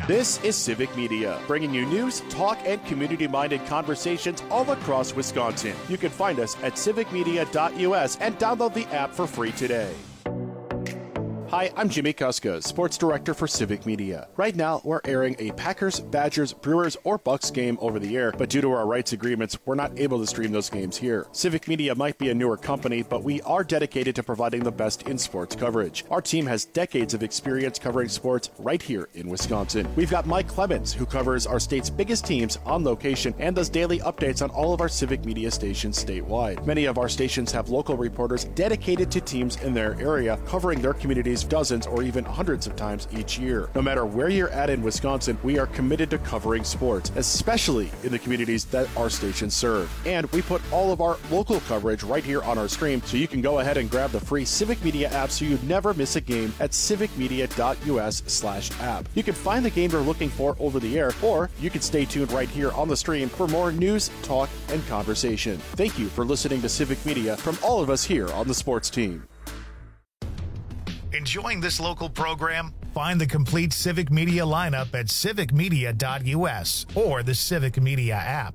This is Civic Media, bringing you news, talk, and community-minded conversations all across Wisconsin. You can find us at civicmedia.us and download the app for free today. Hi, I'm Jimmy Kuska, Sports Director for Civic Media. Right now, we're airing a Packers, Badgers, Brewers, or Bucks game over the air, but due to our rights agreements, we're not able to stream those games here. Civic Media might be a newer company, but we are dedicated to providing the best in sports coverage. Our team has decades of experience covering sports right here in Wisconsin. We've got Mike Clemens, who covers our state's biggest teams on location and does daily updates on all of our Civic Media stations statewide. Many of our stations have local reporters dedicated to teams in their area, covering their communities dozens or even hundreds of times each year. No matter where you're at in Wisconsin, we are committed to covering sports, especially in the communities that our stations serve. And we put all of our local coverage right here on our stream, so you can go ahead and grab the free Civic Media app so you never miss a game at civicmedia.us/app. You can find the game you're looking for over the air, or you can stay tuned right here on the stream for more news, talk, and conversation. Thank you for listening to Civic Media from all of us here on the sports team. Enjoying this local program? Find the complete Civic Media lineup at civicmedia.us or the Civic Media app.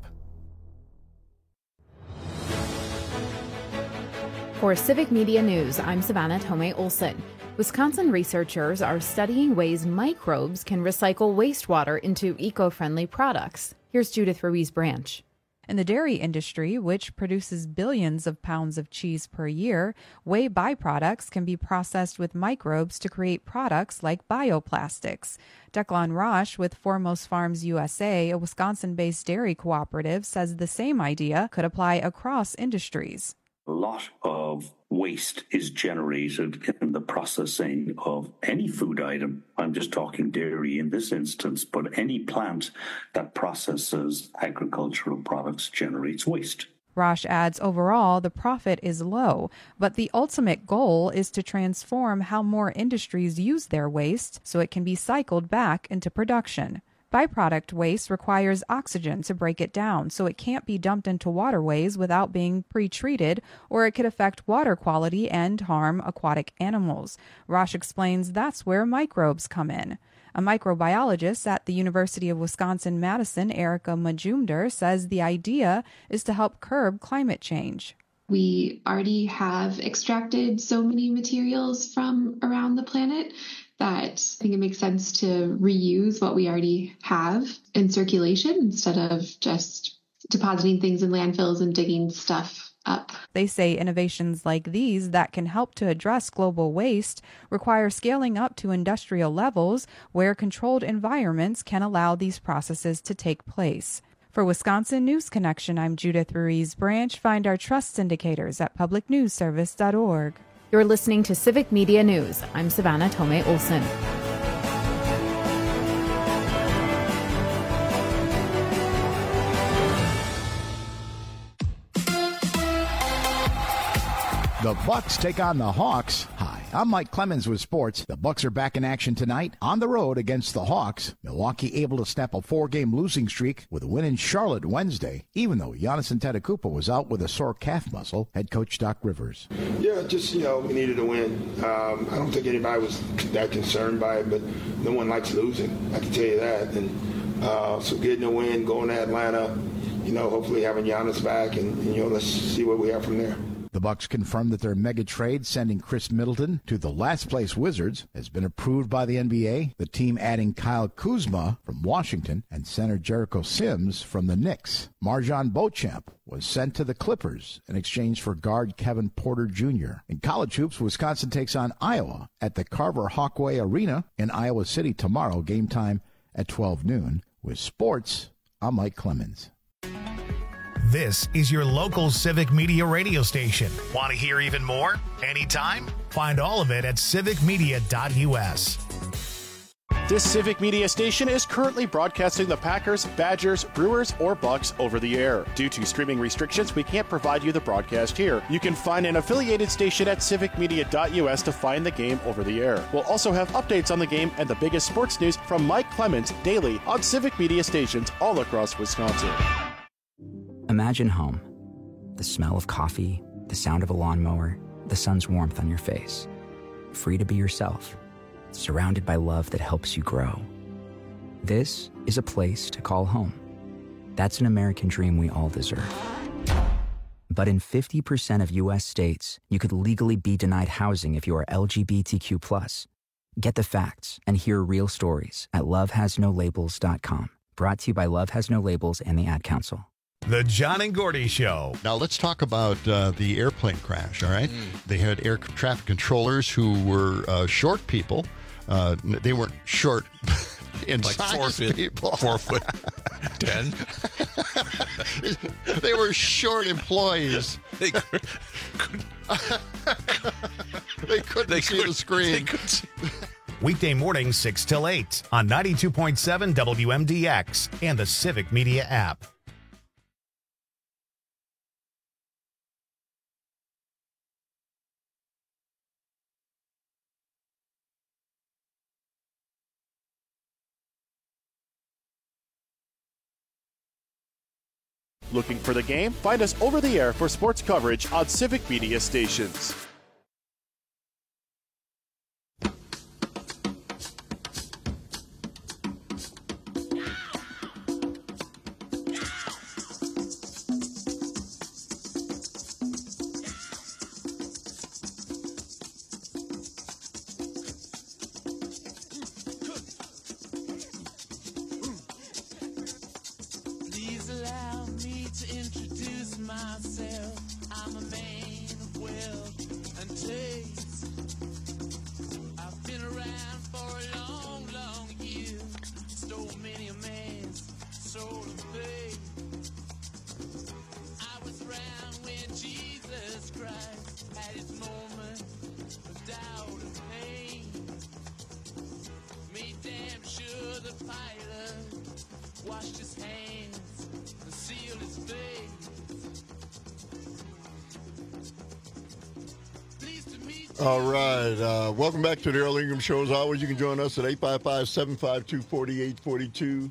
For Civic Media News, I'm Savannah Tomei Olson. Wisconsin researchers are studying ways microbes can recycle wastewater into eco-friendly products. Here's Judith Ruiz-Branch. In the dairy industry, which produces billions of pounds of cheese per year, whey byproducts can be processed with microbes to create products like bioplastics. Declan Roche with Foremost Farms USA, a Wisconsin-based dairy cooperative, says the same idea could apply across industries. A lot of waste is generated in the processing of any food item. I'm just talking dairy in this instance, but any plant that processes agricultural products generates waste. Roche adds overall the profit is low, but the ultimate goal is to transform how more industries use their waste so it can be cycled back into production. Byproduct waste requires oxygen to break it down, so it can't be dumped into waterways without being pre-treated, or it could affect water quality and harm aquatic animals. Roche explains that's where microbes come in. A microbiologist at the University of Wisconsin-Madison, Erica Majumder, says the idea is to help curb climate change. We already have extracted so many materials from around the planet that I think it makes sense to reuse what we already have in circulation instead of just depositing things in landfills and digging stuff up. They say innovations like these that can help to address global waste require scaling up to industrial levels where controlled environments can allow these processes to take place. For Wisconsin News Connection, I'm Judith Ruiz-Branch. Find our trust indicators at publicnewsservice.org. You're listening to Civic Media News. I'm Savannah Tomei Olson. The Bucks take on the Hawks. Hi, I'm Mike Clemens with sports. The Bucks are back in action tonight on the road against the Hawks. Milwaukee able to snap a 4-game losing streak with a win in Charlotte Wednesday, even though Giannis Antetokounmpo was out with a sore calf muscle. Head coach Doc Rivers. Yeah, just, we needed a win. I don't think anybody was that concerned by it, but no one likes losing. I can tell you that. And so getting a win, going to Atlanta, hopefully having Giannis back, and let's see what we have from there. The Bucks confirmed that their mega trade sending Chris Middleton to the last-place Wizards has been approved by the NBA, the team adding Kyle Kuzma from Washington and center Jericho Sims from the Knicks. Marjon Beauchamp was sent to the Clippers in exchange for guard Kevin Porter Jr. In college hoops, Wisconsin takes on Iowa at the Carver Hawkway Arena in Iowa City tomorrow, game time at 12 noon. With sports, I'm Mike Clemens. This is your local Civic Media radio station. Want to hear even more? Anytime? Find all of it at civicmedia.us. This Civic Media station is currently broadcasting the Packers, Badgers, Brewers, or Bucks over the air. Due to streaming restrictions, we can't provide you the broadcast here. You can find an affiliated station at civicmedia.us to find the game over the air. We'll also have updates on the game and the biggest sports news from Mike Clemens daily on Civic Media stations all across Wisconsin. Imagine home. The smell of coffee, the sound of a lawnmower, the sun's warmth on your face. Free to be yourself. Surrounded by love that helps you grow. This is a place to call home. That's an American dream we all deserve. But in 50% of U.S. states, you could legally be denied housing if you are LGBTQ+. Get the facts and hear real stories at lovehasnolabels.com. Brought to you by Love Has No Labels and the Ad Council. The John and Gordy Show. Now let's talk about the airplane crash, all right? They had air traffic controllers who were short people. They weren't short in like size 4 foot 10. They were short employees. They couldn't see the screen. They couldn't see. Weekday mornings 6 till 8 on 92.7 WMDX and the Civic Media app. Looking for the game? Find us over the air for sports coverage on Civic Media stations. All right. Welcome back to the Earl Ingram Show. As always, you can join us at 855-752-4842.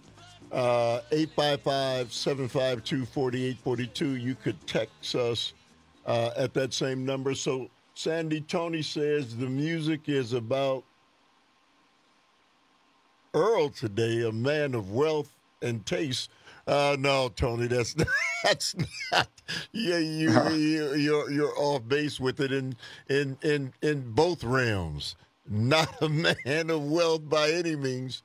855-752-4842. You could text us at that same number. So, Sandy, Tony says the music is about Earl today, a man of wealth and taste. No, Tony, that's not. Yeah, you're off base with it in both realms. Not a man of wealth by any means.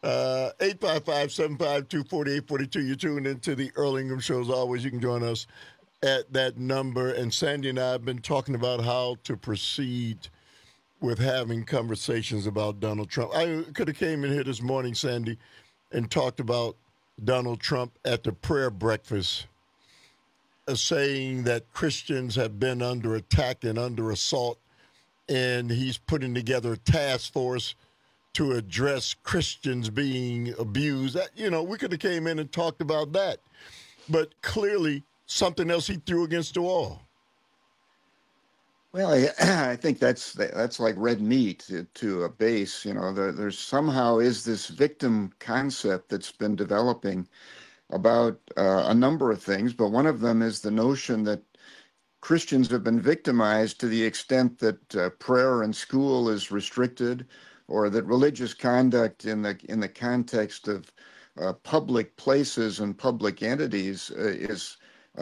855-752-4842. You're tuned into the Earl Ingram Show. As always, you can join us at that number. And Sandy and I have been talking about how to proceed with having conversations about Donald Trump. I could have came in here this morning, Sandy, and talked about Donald Trump at the prayer breakfast, saying that Christians have been under attack and under assault, and he's putting together a task force to address Christians being abused. We could have came in and talked about that, but clearly something else he threw against the wall. Well, I think that's like red meat to a base. There's somehow is this victim concept that's been developing about a number of things, but one of them is the notion that Christians have been victimized to the extent that prayer in school is restricted, or that religious conduct in the context of public places and public entities is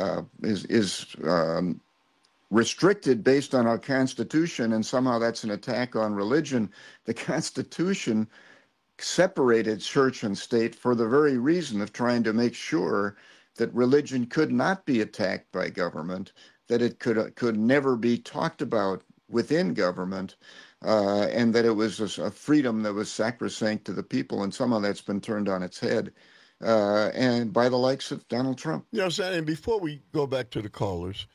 restricted based on our Constitution, and somehow that's an attack on religion. The Constitution separated church and state for the very reason of trying to make sure that religion could not be attacked by government, that it could never be talked about within government, and that it was a freedom that was sacrosanct to the people, and somehow that's been turned on its head, and by the likes of Donald Trump. And before we go back to the callers,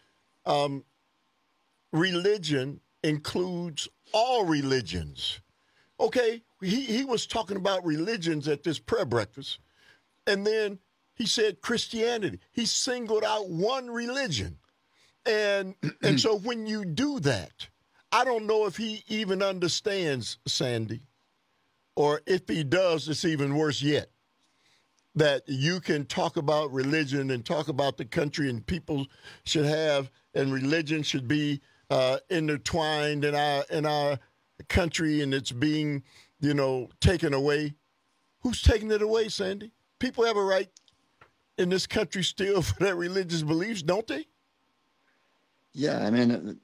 religion includes all religions. Okay, he was talking about religions at this prayer breakfast, and then he said Christianity. He singled out one religion. And so when you do that, I don't know if he even understands, Sandy, or if he does, it's even worse yet, that you can talk about religion and talk about the country, and people should have, and religion should be intertwined in our country, and it's being, taken away. Who's taking it away, Sandy? People have a right in this country still for their religious beliefs, don't they? Yeah, I mean,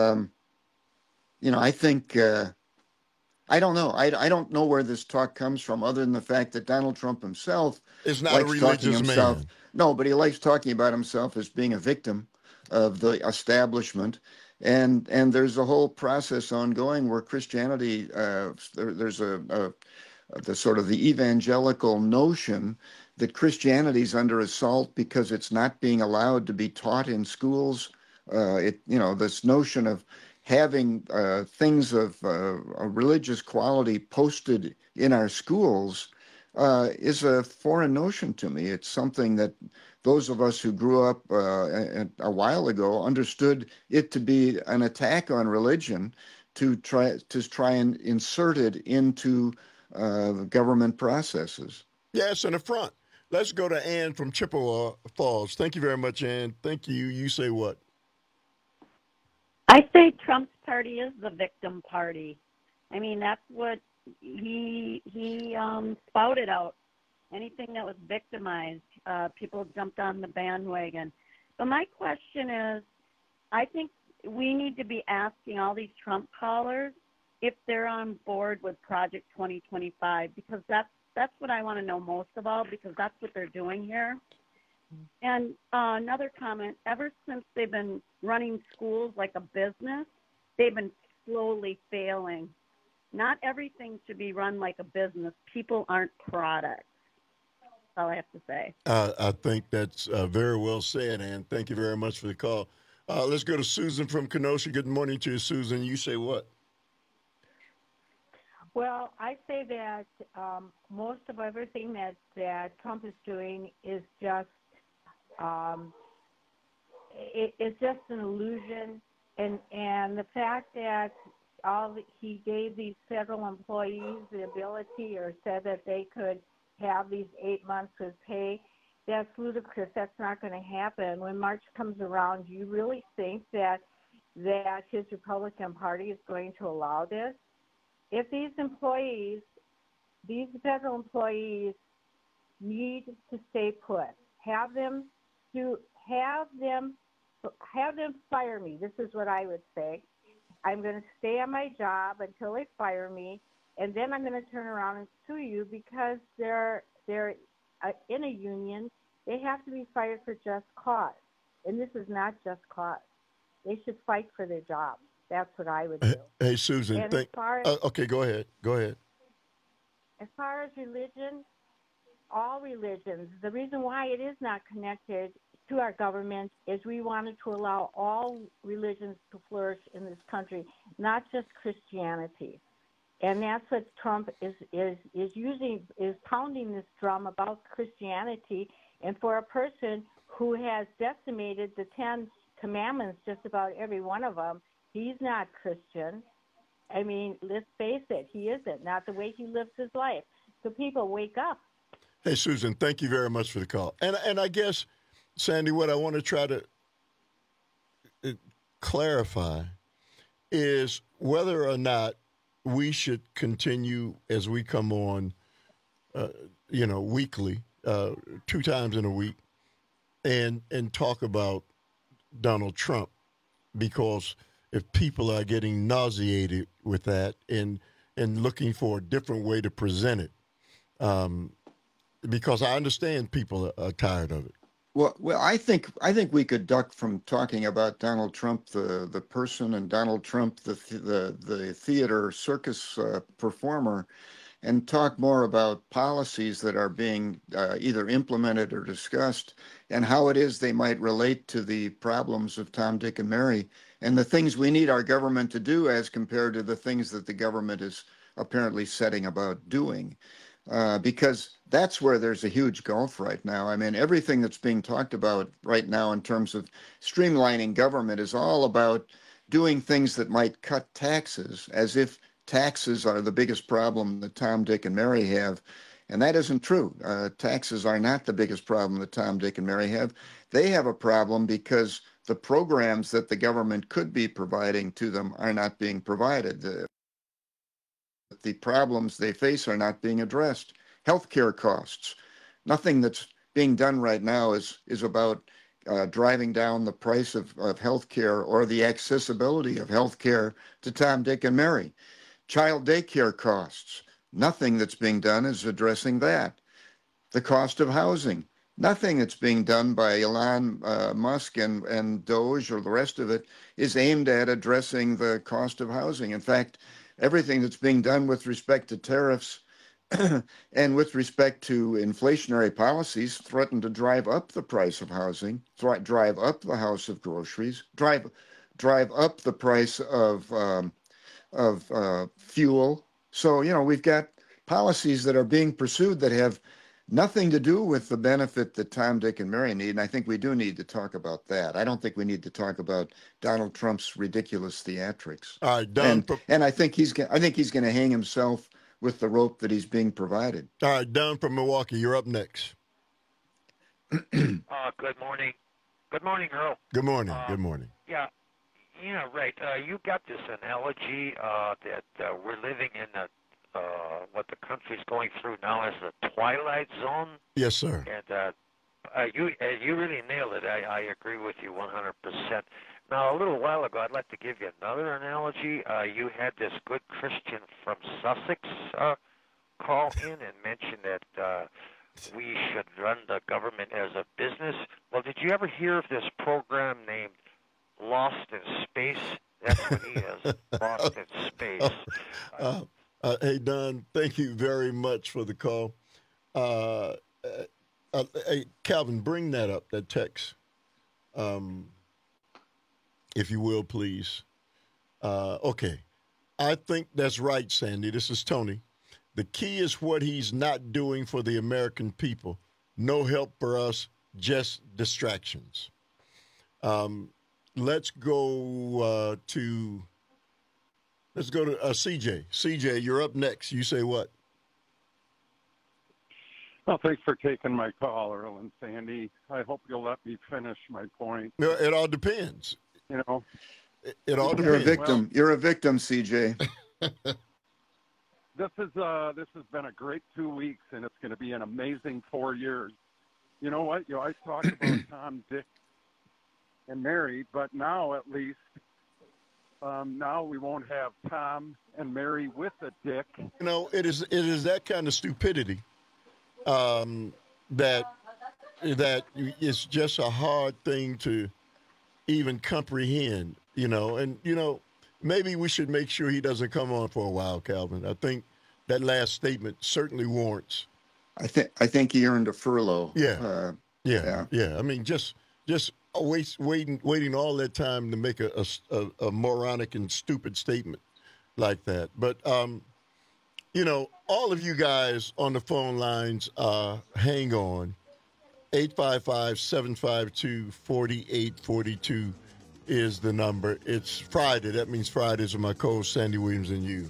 I think, I don't know. I don't know where this talk comes from other than the fact that Donald Trump himself is not a likes talking religious himself. man. No, but he likes talking about himself as being a victim of the establishment. And there's a whole process ongoing where Christianity, there's the sort of the evangelical notion that Christianity is under assault because it's not being allowed to be taught in schools. This notion of having things of a religious quality posted in our schools is a foreign notion to me. It's something that those of us who grew up a while ago understood it to be an attack on religion to try and insert it into government processes. Yes, an affront. Let's go to Ann from Chippewa Falls. Thank you very much, Ann. Thank you. You say what? I say Trump's party is the victim party. I mean, that's what he spouted out. Anything that was victimized, people jumped on the bandwagon. But my question is, I think we need to be asking all these Trump callers if they're on board with Project 2025, because that's what I want to know most of all, because that's what they're doing here. And another comment, ever since they've been running schools like a business, they've been slowly failing. Not everything should be run like a business. People aren't products. That's all I have to say. I think that's very well said, Ann. Thank you very much for the call. Let's go to Susan from Kenosha. Good morning to you, Susan. You say what? Well, I say that most of everything that Trump is doing is just it's just an illusion, and the fact that he gave these federal employees the ability, or said that they could have these 8 months with pay, that's ludicrous. That's not going to happen. When March comes around, do you really think that his Republican Party is going to allow this? If these federal employees need to stay put, have them fire me. This is what I would say. I'm going to stay on my job until they fire me, and then I'm going to turn around and sue you because they're in a union. They have to be fired for just cause, and this is not just cause. They should fight for their job. That's what I would do. Hey, Susan. Okay, go ahead. Go ahead. As far as religion, all religions, the reason why it is not connected to our government is we wanted to allow all religions to flourish in this country, not just Christianity. And that's what Trump is pounding this drum about Christianity. And for a person who has decimated the 10 Commandments, just about every one of them, he's not Christian. I mean, let's face it, he isn't. Not the way he lives his life. So people, wake up. Hey, Susan, thank you very much for the call. And I guess, Sandy, what I want to try to clarify is whether or not we should continue as we come on, weekly, 2 times in a week, and talk about Donald Trump, because if people are getting nauseated with that and looking for a different way to present it, because I understand people are tired of it. Well, I think we could duck from talking about Donald Trump, the person, and Donald Trump, the theater circus performer, and talk more about policies that are being either implemented or discussed, and how it is they might relate to the problems of Tom, Dick, and Mary, and the things we need our government to do as compared to the things that the government is apparently setting about doing. Because that's where there's a huge gulf right now. I mean, everything that's being talked about right now in terms of streamlining government is all about doing things that might cut taxes, as if taxes are the biggest problem that Tom, Dick, and Mary have. And that isn't true. Taxes are not the biggest problem that Tom, Dick, and Mary have. They have a problem because the programs that the government could be providing to them are not being provided. The problems they face are not being addressed. healthcare costs. Nothing that's being done right now is about driving down the price of healthcare or the accessibility of healthcare to Tom, Dick, and Mary. Child daycare costs. Nothing that's being done is addressing that. The cost of housing. Nothing that's being done by Elon Musk and Doge or the rest of it is aimed at addressing the cost of housing. In fact, everything that's being done with respect to tariffs and with respect to inflationary policies threaten to drive up the price of housing, drive up the house of groceries, drive up the price of fuel. So, we've got policies that are being pursued that have nothing to do with the benefit that Tom, Dick, and Mary need, and I think we do need to talk about that. I don't think we need to talk about Donald Trump's ridiculous theatrics. All right, Don. And I think he's going to hang himself with the rope that he's being provided. All right, Don from Milwaukee, you're up next. Good morning. Good morning, Earl. Good morning. Good morning. Yeah, right. You got this analogy that we're living in what the country's going through now as the twilight zone. Yes, sir. And you really nailed it. I agree with you 100%. Now, a little while ago, I'd like to give you another analogy. You had this good Christian from Sussex call in and mention that we should run the government as a business. Well, did you ever hear of this program named Lost in Space? That's what he is, Lost in Space. Hey, Don, thank you very much for the call. Hey, Calvin, bring that up, that text, if you will, please. Okay. I think that's right, Sandy. This is Tony. The key is what he's not doing for the American people. No help for us, just distractions. Let's go to CJ. CJ, you're up next. You say what? Well, thanks for taking my call, Earl and Sandy. I hope you'll let me finish my point. No, it all depends. It all depends. You're a victim. You're a victim, CJ. This has been a great 2 weeks, and it's going to be an amazing 4 years. You know what? You always talk about Tom, Dick, and Mary, but now at least, now we won't have Tom and Mary with a Dick. It is that kind of stupidity that it's just a hard thing to even comprehend, and maybe we should make sure he doesn't come on for a while, Calvin. I think that last statement certainly warrants. I think he earned a furlough. Yeah. I mean, just waiting all that time to make a moronic and stupid statement like that. But all of you guys on the phone lines, hang on. 855-752-4842 is the number. It's Friday. That means Fridays are my co-host, Sandy Williams, and you.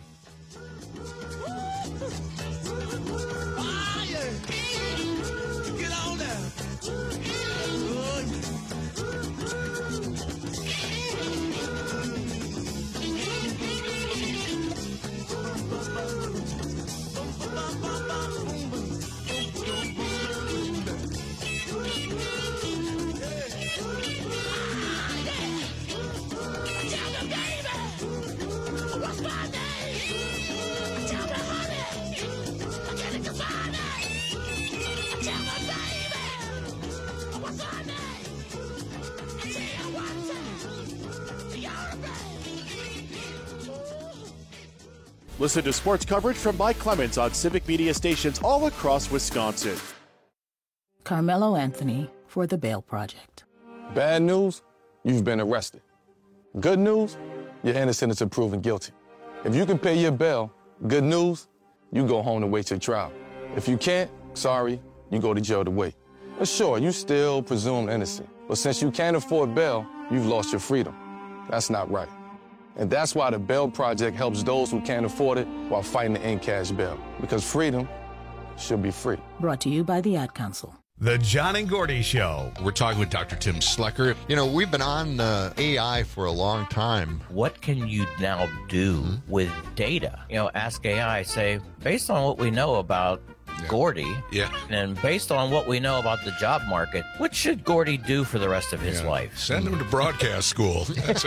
Listen to sports coverage from Mike Clemens on Civic Media stations all across Wisconsin. Carmelo Anthony for The Bail Project. Bad news, you've been arrested. Good news, you're innocent until proven guilty. If you can pay your bail, good news, you go home to wait your trial. If you can't, sorry, you go to jail to wait. But sure, you still presumed innocent. But since you can't afford bail, you've lost your freedom. That's not right. And that's why the Bail Project helps those who can't afford it while fighting to end cash bail. Because freedom should be free. Brought to you by the Ad Council. The John and Gordy Show. We're talking with Dr. Tim Slecker. We've been on AI for a long time. What can you now do with data? Ask AI, say, based on what we know about Gordy. Yeah. And based on what we know about the job market, what should Gordy do for the rest of his life? Send him to broadcast school.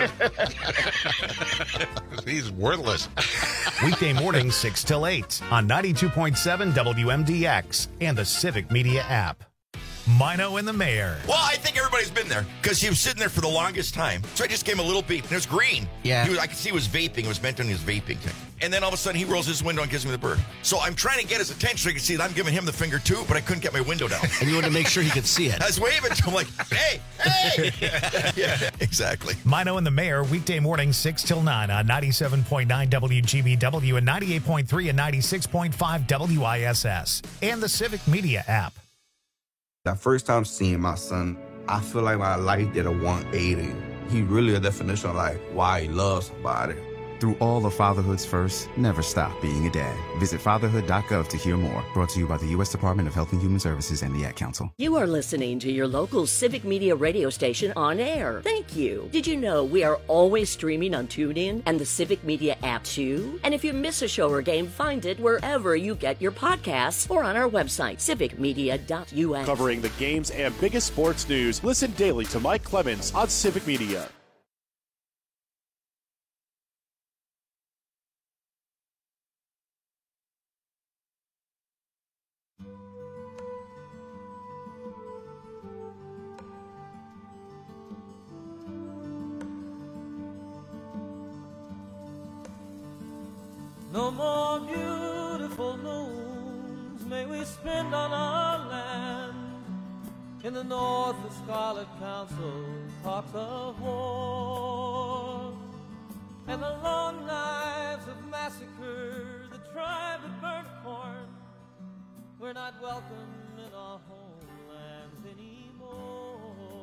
He's worthless. Weekday mornings 6 till 8 on 92.7 WMDX and the Civic Media app. Mino and the Mayor. Well, I think everybody's been there because he was sitting there for the longest time. So I just gave him a little beep, and it was green. Yeah. I could see he was vaping. It was meant on his vaping thing. And then all of a sudden, he rolls his window and gives me the bird. So I'm trying to get his attention so he can see that I'm giving him the finger too, but I couldn't get my window down. And you wanted to make sure he could see it. I was waving to him like, hey. Yeah, exactly. Mino and the Mayor, weekday mornings 6 till 9 on 97.9 WGBW and 98.3 and 96.5 WISS and the Civic Media app. That first time seeing my son, I feel like my life did a 180. He really a definition of like why he loves somebody. Through all of fatherhood's first, never stop being a dad. Visit fatherhood.gov to hear more. Brought to you by the U.S. Department of Health and Human Services and the Ad Council. You are listening to your local Civic Media radio station on air. Thank you. Did you know we are always streaming on TuneIn and the Civic Media app too? And if you miss a show or game, find it wherever you get your podcasts or on our website, civicmedia.us. Covering the games and biggest sports news, listen daily to Mike Clemens on Civic Media. No more beautiful noons may we spend on our land. In the north the Scarlet Council talks of war, and the long knives of massacre, the tribe that burnt corn. We're not welcome in our homelands anymore.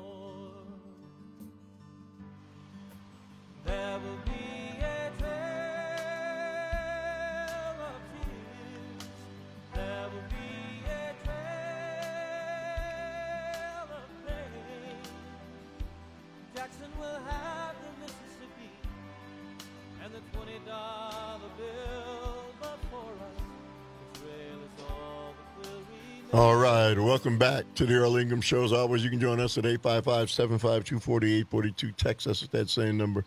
There will be a tale of tears. There will be a tale of pain. Jackson will have the Mississippi and the $20 bill, but for us, the trail is all that will remain. All right, welcome back to the Earl Ingham Show. As always, you can join us at 855-752-4842. Text us at that same number.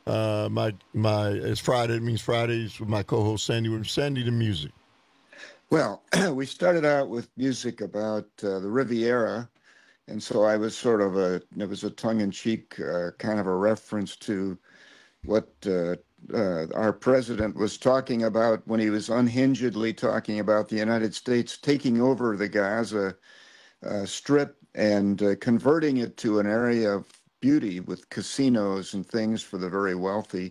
It's Friday. It means Fridays with my co-host Sandy. Sandy, the music. Well, we started out with music about the Riviera, and so I was it was a tongue-in-cheek kind of a reference to what our president was talking about when he was unhingedly talking about the United States taking over the Gaza Strip and converting it to an area of beauty with casinos and things for the very wealthy.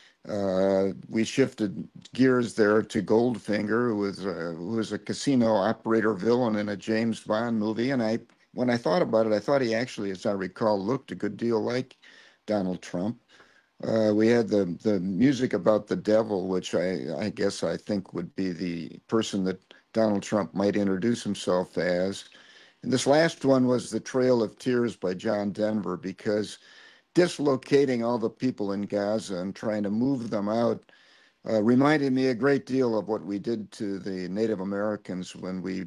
We shifted gears there to Goldfinger, who was a casino operator villain in a James Bond movie. And when I thought about it, I thought he actually, as I recall, looked a good deal like Donald Trump. We had the music about the devil, which I guess I think would be the person that Donald Trump might introduce himself as. And this last one was The Trail of Tears by John Denver, because dislocating all the people in Gaza and trying to move them out reminded me a great deal of what we did to the Native Americans when we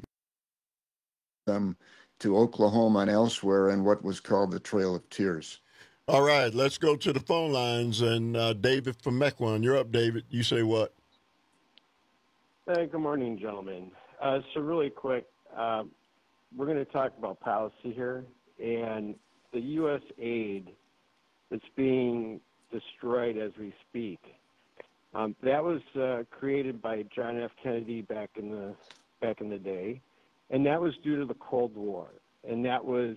them to Oklahoma and elsewhere in what was called the Trail of Tears. All right, let's go to the phone lines. And David from Mequon, you're up, David. You say what? Hey, good morning, gentlemen. So really quick, we're going to talk about policy here, and the U.S. aid that's being destroyed as we speak. That was created by John F. Kennedy back in the day, and that was due to the Cold War. And that was,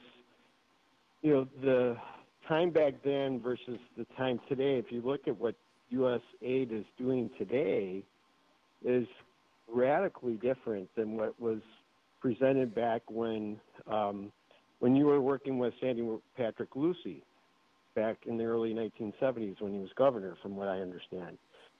the time back then versus the time today. If you look at what U.S. aid is doing today, is radically different than what was presented back when you were working with Sandy Patrick Lucy back in the early 1970s when he was governor, from what I understand.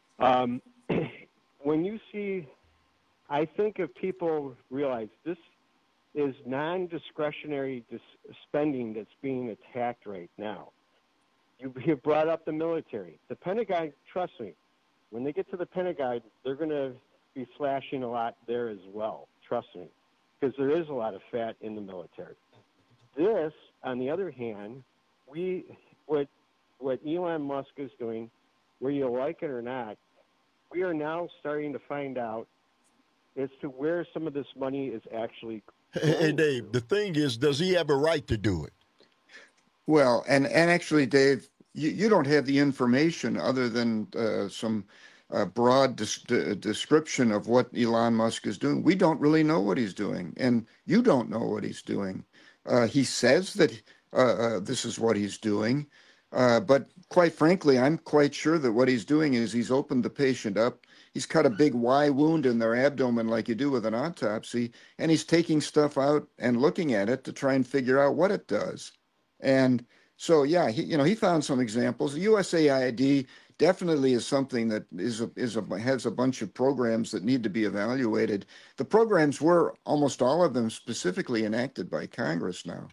When you see, I think if people realize this is non-discretionary spending that's being attacked right now. You brought up the military. The Pentagon, trust me, when they get to the Pentagon, they're going to be slashing a lot there as well. trust me, because there is a lot of fat in the military. This, on the other hand, what Elon Musk is doing, whether you like it or not, we are now starting to find out as to where some of this money is actually going. Hey, Dave, the thing is, does he have a right to do it? Well, and actually, Dave, you don't have the information other than some broad description of what Elon Musk is doing. We don't really know what he's doing, and you don't know what he's doing. He says that this is what he's doing, but quite frankly, I'm quite sure that what he's doing is he's opened the patient up. He's cut a big Y wound in their abdomen like you do with an autopsy, and he's taking stuff out and looking at it to try and figure out what it does. And so, yeah, he found some examples. The USAID definitely is something that has a bunch of programs that need to be evaluated. The programs were, almost all of them, specifically enacted by Congress now.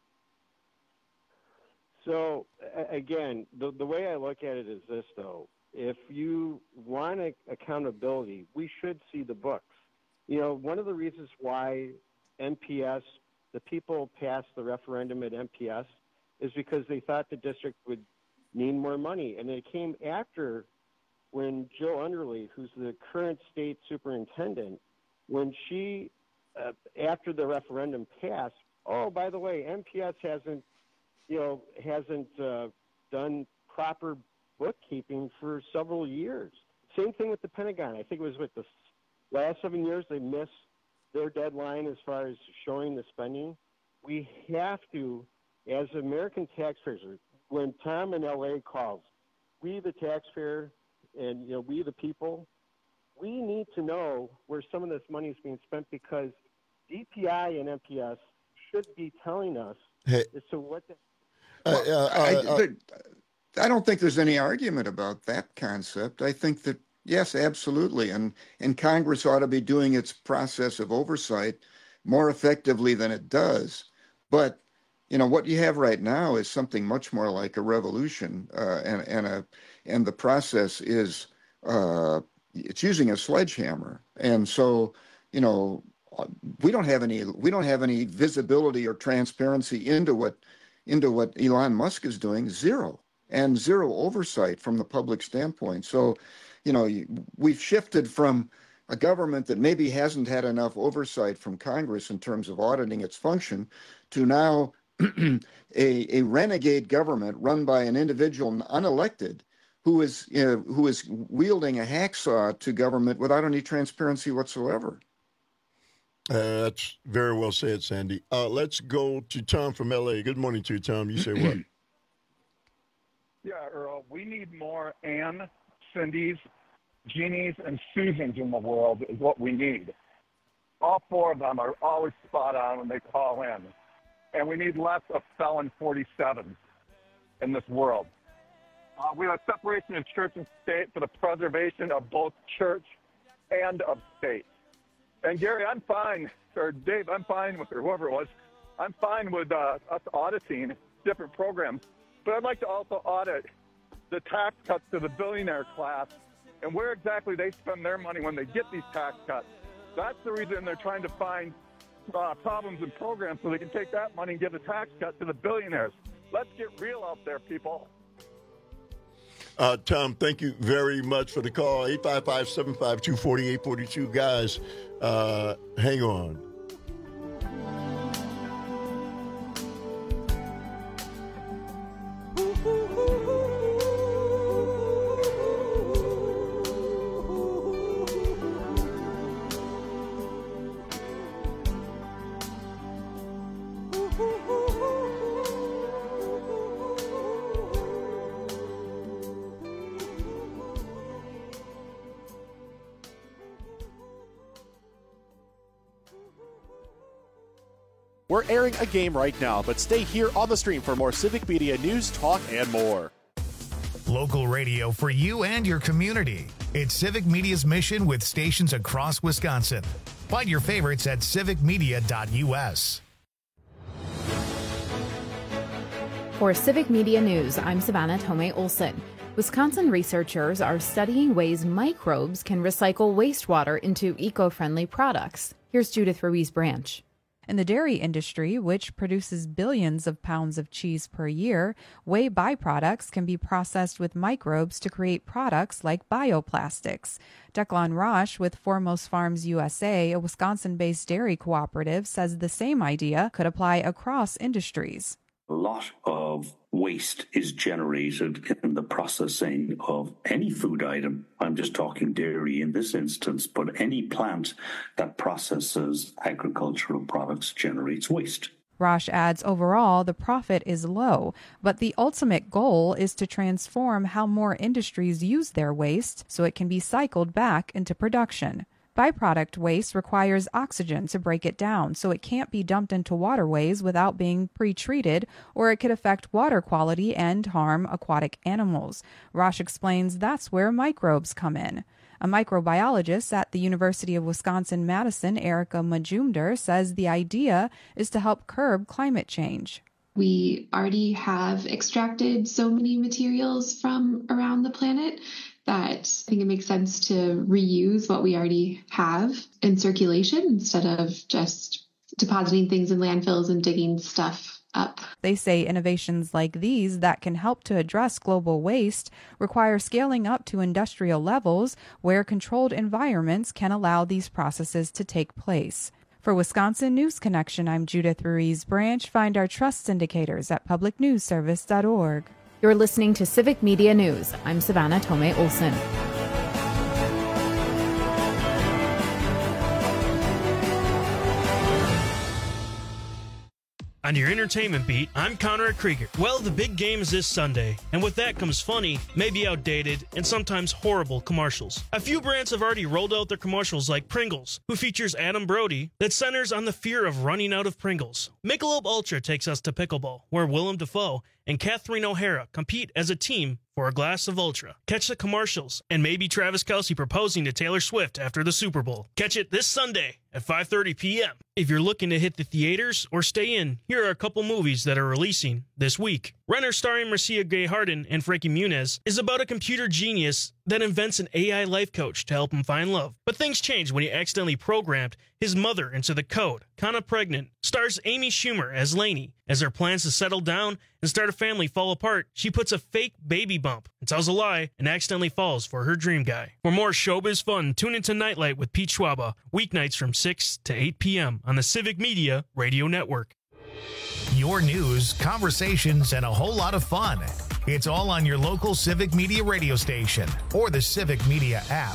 So, again, the way I look at it is this, though. If you want accountability, we should see the books. One of the reasons why MPS, the people passed the referendum at MPS, is because they thought the district would need more money. And it came after when Jill Underly, who's the current state superintendent, when she, after the referendum passed, oh, by the way, MPS hasn't done proper bookkeeping for several years. Same thing with the Pentagon. I think it was with the last 7 years they missed their deadline as far as showing the spending. We have to, as American taxpayers, when Tom in LA calls, we the taxpayer and we the people, we need to know where some of this money is being spent, because DPI and MPS should be telling us as to what the I don't think there's any argument about that concept. I think that, yes, absolutely. And Congress ought to be doing its process of oversight more effectively than it does. But, what you have right now is something much more like a revolution. And the process is, it's using a sledgehammer. And so, we don't have any visibility or transparency into what Elon Musk is doing. Zero. And zero oversight from the public standpoint. So, we've shifted from a government that maybe hasn't had enough oversight from Congress in terms of auditing its function to now a renegade government run by an individual unelected who is wielding a hacksaw to government without any transparency whatsoever. That's very well said, Sandy. Let's go to Tom from L.A. Good morning to you, Tom. You say what? Yeah, Earl, we need more Ann, Cindy's, Jeannies, and Susans in the world is what we need. All four of them are always spot on when they call in. And we need less of felon 47s in this world. We have a separation of church and state for the preservation of both church and of state. And Gary, I'm fine, or Dave, I'm fine with, or whoever it was, I'm fine with us auditing different programs. But I'd like to also audit the tax cuts to the billionaire class and where exactly they spend their money when they get these tax cuts. That's the reason they're trying to find problems in programs so they can take that money and give a tax cut to the billionaires. Let's get real out there, people. Tom, thank you very much for the call. 855-752-4842. Guys, hang on. We're airing a game right now, but stay here on the stream for more Civic Media news, talk, and more. Local radio for you and your community. It's Civic Media's mission with stations across Wisconsin. Find your favorites at civicmedia.us. For Civic Media News, I'm Savannah Tomei Olson. Wisconsin researchers are studying ways microbes can recycle wastewater into eco-friendly products. Here's Judith Ruiz-Branch. In the dairy industry, which produces billions of pounds of cheese per year, whey byproducts can be processed with microbes to create products like bioplastics. Declan Roche with Foremost Farms USA, a Wisconsin-based dairy cooperative, says the same idea could apply across industries. A lot of waste is generated in the processing of any food item. I'm just talking dairy in this instance, but any plant that processes agricultural products generates waste. Roche adds overall the profit is low, but the ultimate goal is to transform how more industries use their waste so it can be cycled back into production. Byproduct waste requires oxygen to break it down, so it can't be dumped into waterways without being pre-treated, or it could affect water quality and harm aquatic animals. Roche explains that's where microbes come in. A microbiologist at the University of Wisconsin-Madison, Erica Majumder, says the idea is to help curb climate change. We already have extracted so many materials from around the planet that I think it makes sense to reuse what we already have in circulation instead of just depositing things in landfills and digging stuff up. They say innovations like these that can help to address global waste require scaling up to industrial levels where controlled environments can allow these processes to take place. For Wisconsin News Connection, I'm Judith Ruiz-Branch. Find our trust indicators at publicnewsservice.org. You're listening to Civic Media News. I'm Savannah Tomei Olson. On your entertainment beat, I'm Conrad Krieger. Well, the big game is this Sunday, and with that comes funny, maybe outdated, and sometimes horrible commercials. A few brands have already rolled out their commercials like Pringles, who features Adam Brody, that centers on the fear of running out of Pringles. Michelob Ultra takes us to pickleball, where Willem Dafoe and Catherine O'Hara compete as a team for a glass of Ultra. Catch the commercials, and maybe Travis Kelce proposing to Taylor Swift after the Super Bowl. Catch it this Sunday at 5:30 p.m. If you're looking to hit the theaters or stay in, here are a couple movies that are releasing this week. Renner, starring Marcia Gay Harden and Frankie Muniz, is about a computer genius that invents an AI life coach to help him find love. But things change when he accidentally programmed his mother into the code. Kinda Pregnant stars Amy Schumer as Lainey. As her plans to settle down and start a family fall apart, she puts a fake baby bump and tells a lie and accidentally falls for her dream guy. For more showbiz fun, tune into Nightlight with Pete Schwaba, weeknights from 6 to 8 p.m. on the Civic Media Radio Network. Your news, conversations, and a whole lot of fun. It's all on your local Civic Media radio station or the Civic Media app.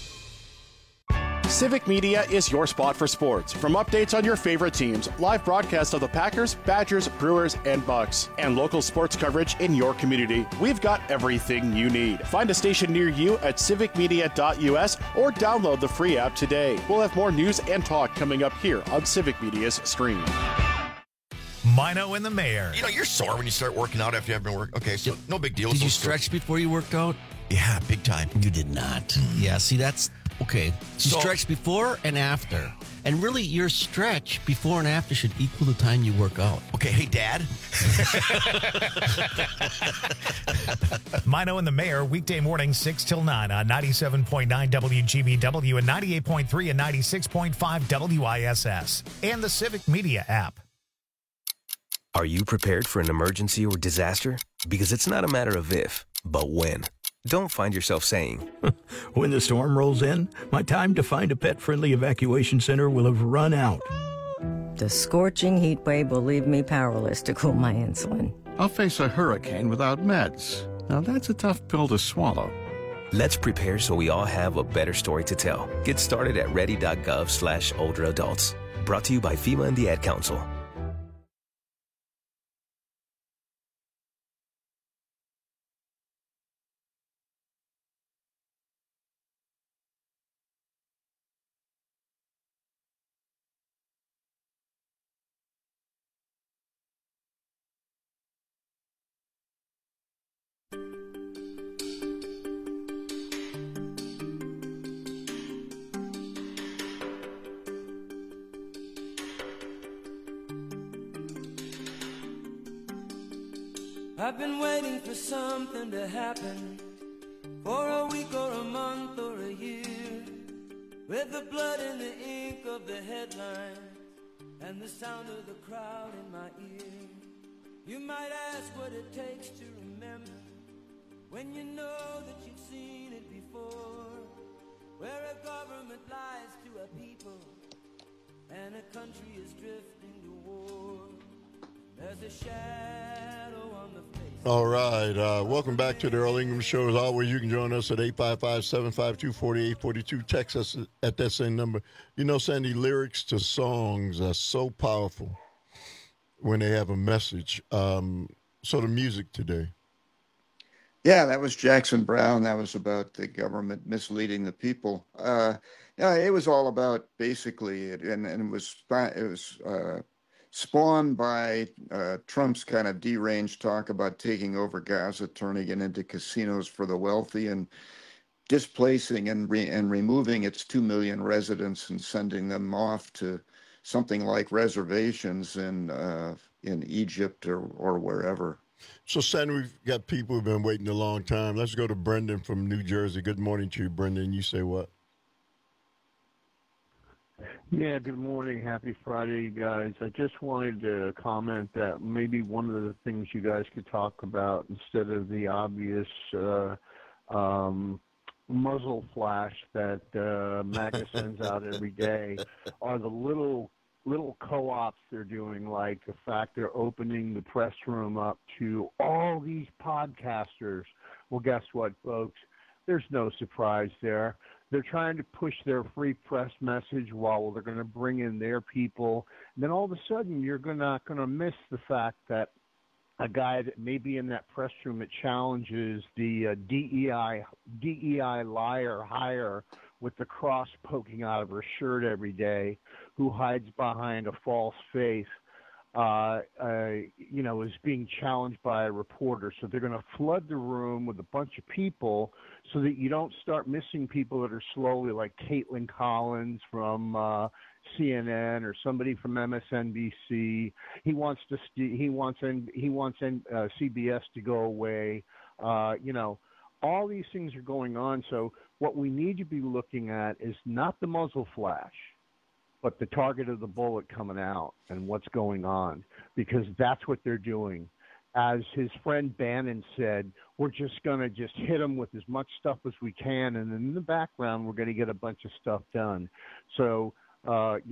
Civic Media is your spot for sports. From updates on your favorite teams, live broadcasts of the Packers, Badgers, Brewers, and Bucks, and local sports coverage in your community, we've got everything you need. Find a station near you at civicmedia.us or download the free app today. We'll have more news and talk coming up here on Civic Media's stream. Mino and the Mayor. You know, you're sore when you start working out after you have been working. Okay, so no big deal. Did you stretch before you worked out? Yeah, big time. You did not. Yeah, see, that's okay. You stretch before and after. And really, your stretch before and after should equal the time you work out. Okay, hey, Dad. Mino and the Mayor, weekday morning 6 till 9 on 97.9 WGBW and 98.3 and 96.5 WISS. And the Civic Media app. Are you prepared for an emergency or disaster? Because it's not a matter of if, but when. Don't find yourself saying, when the storm rolls in, my time to find a pet-friendly evacuation center will have run out. The scorching heat wave will leave me powerless to cool my insulin. I'll face a hurricane without meds. Now that's a tough pill to swallow. Let's prepare so we all have a better story to tell. Get started at ready.gov/older adults. Brought to you by FEMA and the Ad Council. I've been waiting for something to happen for a week or a month or a year, with the blood and the ink of the headlines and the sound of the crowd in my ear. You might ask what it takes to remember when you know that you've seen it before, where a government lies to a people and a country is drifting to war. There's a shadow on the face. All right. Welcome back to the Earl Ingram Show. As always, you can join us at 855-752-4842. Text us at that same number. You know, Sandy, lyrics to songs are so powerful when they have a message. So the music today. Yeah, that was Jackson Browne. That was about the government misleading the people. Yeah, it was all about basically, and it was spawned by Trump's kind of deranged talk about taking over Gaza, turning it into casinos for the wealthy, and displacing and removing its 2 million residents and sending them off to something like reservations in Egypt or wherever. So, Sandy, we've got people who've been waiting a long time. Let's go to Brendan from New Jersey. Good morning to you, Brendan. You say what? Yeah, good morning. Happy Friday, guys. I just wanted to comment that maybe one of the things you guys could talk about instead of the obvious muzzle flash that MAGA sends out every day are the little co-ops they're doing, like the fact they're opening the press room up to all these podcasters. Well, guess what, folks? There's no surprise there. They're trying to push their free press message while they're going to bring in their people. And then all of a sudden, you're not going to miss the fact that a guy that may be in that press room that challenges the DEI liar hire with the cross poking out of her shirt every day, who hides behind a false face, is being challenged by a reporter. So they're going to flood the room with a bunch of people so that you don't start missing people that are slowly, like Caitlin Collins from CNN or somebody from MSNBC. He wants CBS to go away. All these things are going on. So what we need to be looking at is not the muzzle flash, but the target of the bullet coming out and what's going on, because that's what they're doing. As his friend Bannon said, we're just going to hit them with as much stuff as we can, and in the background, we're going to get a bunch of stuff done. So, I'm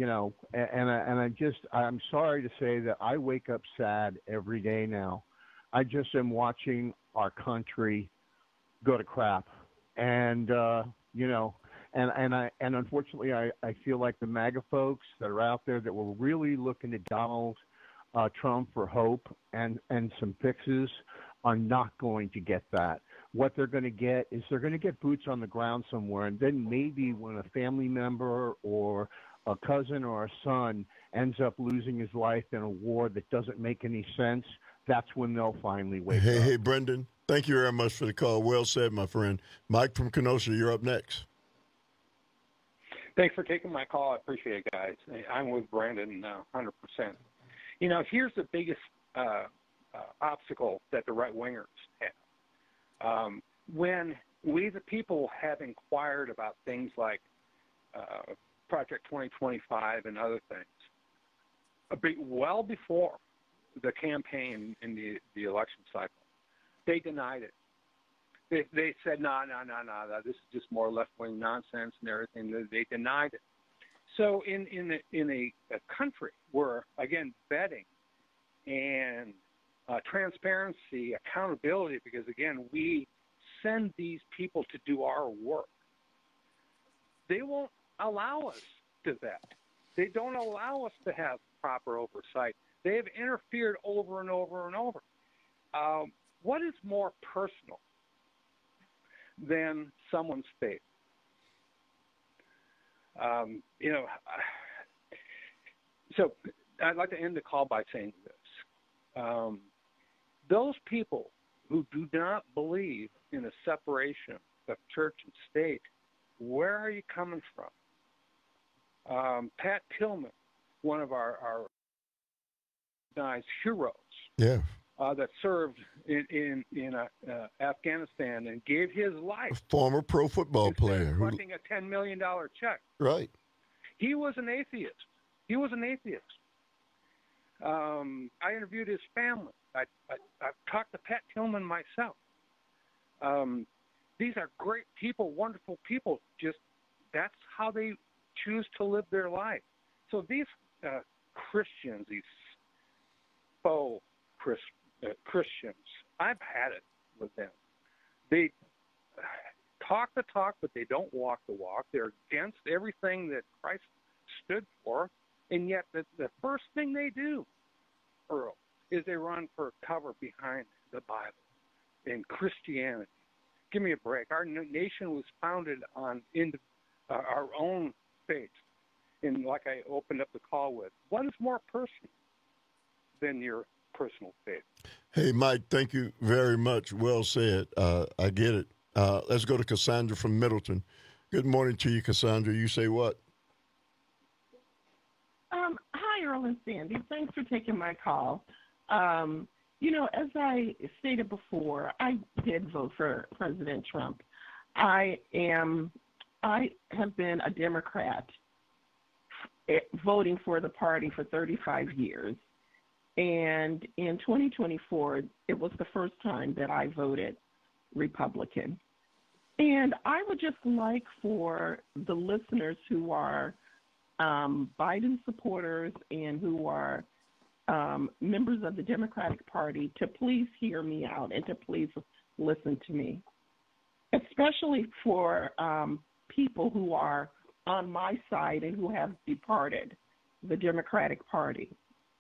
sorry to say that I wake up sad every day now. I just am watching our country go to crap, and unfortunately, I feel like the MAGA folks that are out there that were really looking at Donald Trump for hope and some fixes are not going to get that. What they're going to get is they're going to get boots on the ground somewhere, and then maybe when a family member or a cousin or a son ends up losing his life in a war that doesn't make any sense, that's when they'll finally wake up. Hey, Brendan, thank you very much for the call. Well said, my friend. Mike from Kenosha, you're up next. Thanks for taking my call. I appreciate it, guys. I'm with Brandon 100%. Here's the biggest obstacle that the right-wingers have. When we, the people, have inquired about things like Project 2025 and other things, well before the campaign in the election cycle, they denied it. They said, no, this is just more left-wing nonsense and everything. They denied it. So in a country where, again, vetting and transparency, accountability, because, again, we send these people to do our work, they won't allow us to vet. They don't allow us to have proper oversight. They have interfered over and over and over. What is more personal than someone's faith? So I'd like to end the call by saying this. Those people who do not believe in a separation of church and state, where are you coming from? Pat Tillman, one of our nice heroes, that served in Afghanistan and gave his life. A former pro football player. Collecting a $10 million check. Right. He was an atheist. I interviewed his family. I talked to Pat Tillman myself. These are great people, wonderful people. Just that's how they choose to live their life. So these Christians, these faux Christians, I've had it with them. They talk the talk, but they don't walk the walk. They're against everything that Christ stood for, and yet the first thing they do, Earl, is they run for cover behind the Bible and Christianity. Give me a break. Our nation was founded on our own faith. And like I opened up the call with, what is more personal than your personal faith? Hey, Mike, thank you very much. Well said. I get it. Let's go to Cassandra from Middleton. Good morning to you, Cassandra. You say what? Hi, Earl and Sandy. Thanks for taking my call. As I stated before, I did vote for President Trump. I have been a Democrat voting for the party for 35 years. And in 2024, it was the first time that I voted Republican. And I would just like for the listeners who are Biden supporters and who are members of the Democratic Party to please hear me out and to please listen to me, especially for people who are on my side and who have departed the Democratic Party.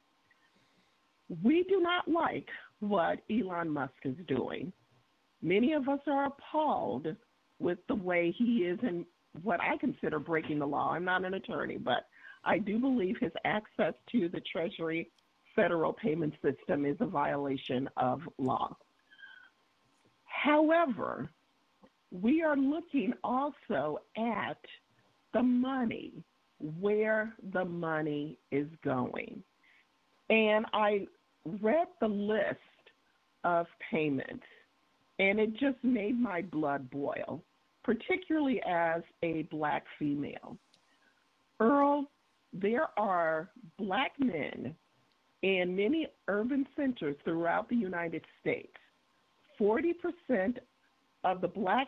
We do not like what Elon Musk is doing. Many of us are appalled with the way he is in what I consider breaking the law. I'm not an attorney, but I do believe his access to the Treasury federal payment system is a violation of law. However, we are looking also at the money, where the money is going. And I read the list of payments, and it just made my blood boil, particularly as a black female. Earl, there are black men in many urban centers throughout the United States. 40% of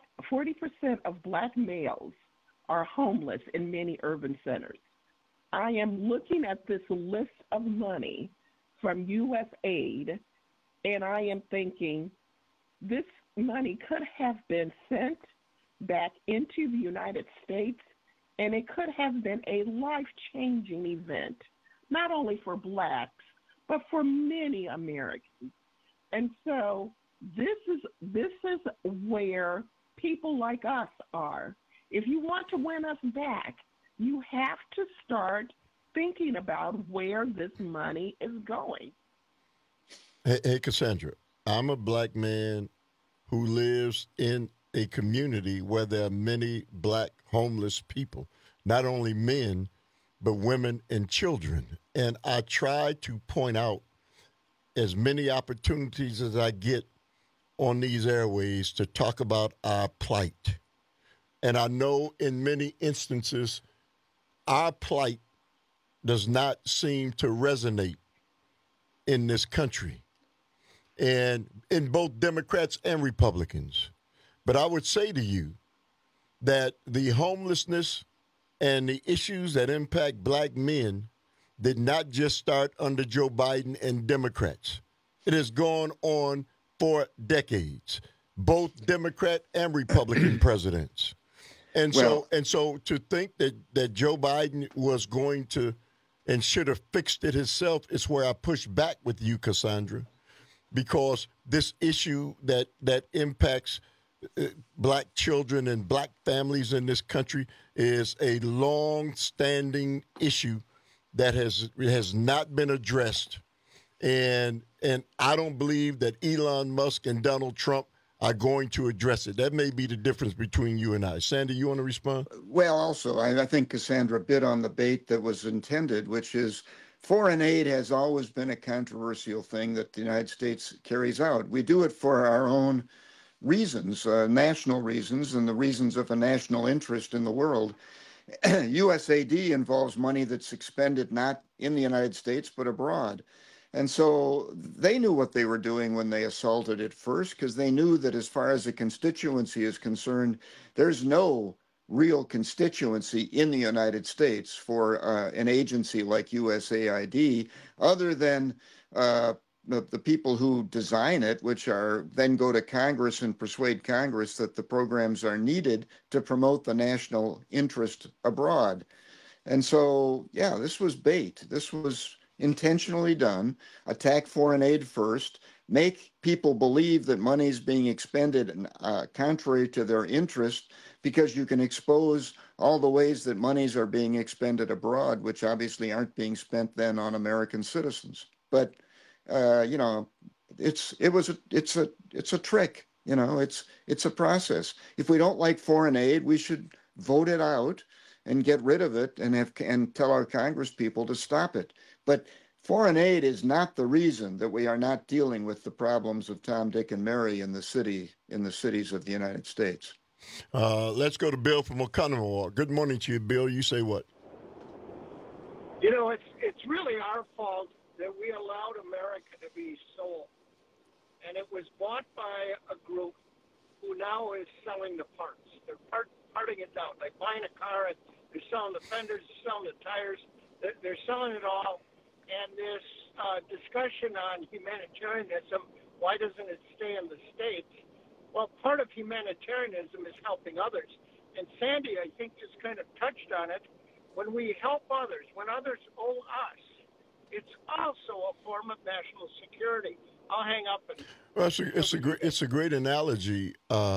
black males are homeless in many urban centers. I am looking at this list of money from USAID, and I am thinking this money could have been sent back into the United States, and it could have been a life-changing event, not only for blacks, but for many Americans. And so this is where people like us are. If you want to win us back, you have to start thinking about where this money is going. Hey, Cassandra, I'm a black man who lives in a community where there are many black homeless people, not only men, but women and children. And I try to point out as many opportunities as I get on these airways to talk about our plight. And I know in many instances, our plight does not seem to resonate in this country, and in both Democrats and Republicans. But I would say to you that the homelessness and the issues that impact black men did not just start under Joe Biden and Democrats. It has gone on for decades, both Democrat and Republican presidents. And so to think that Joe Biden was going to and should have fixed it himself is where I push back with you, Cassandra, because this issue that impacts black children and black families in this country is a long-standing issue that has not been addressed. And I don't believe that Elon Musk and Donald Trump are going to address it. That may be the difference between you and I. Sandy, you want to respond? Well, also, I think Cassandra bit on the bait that was intended, which is foreign aid has always been a controversial thing that the United States carries out. We do it for our own reasons, national reasons, and the reasons of a national interest in the world. USAID involves money that's expended not in the United States, but abroad. And so they knew what they were doing when they assaulted it first, because they knew that as far as a constituency is concerned, there's no real constituency in the United States for an agency like USAID, other than the people who design it, which are then go to Congress and persuade Congress that the programs are needed to promote the national interest abroad. And so, yeah, this was bait. This was intentionally done. Attack foreign aid first, make people believe that money is being expended contrary to their interest, because you can expose all the ways that monies are being expended abroad, which obviously aren't being spent then on American citizens. But you know, it's a trick. You know, it's a process. If we don't like foreign aid, we should vote it out and get rid of it, and tell our Congress people to stop it. But foreign aid is not the reason that we are not dealing with the problems of Tom, Dick, and Mary in the cities of the United States. Let's go to Bill from Oconomowoc. Good morning to you, Bill. You say what? You know, it's really our fault that we allowed America to be sold. And it was bought by a group who now is selling the parts. They're parting it down. Like buying a car, and they're selling the fenders, they're selling the tires. They're selling it all. And this discussion on humanitarianism, why doesn't it stay in the States? Well, part of humanitarianism is helping others. And Sandy, I think, just kind of touched on it. When we help others, when others owe us, it's also a form of national security. I'll hang up. Well, it's a great analogy,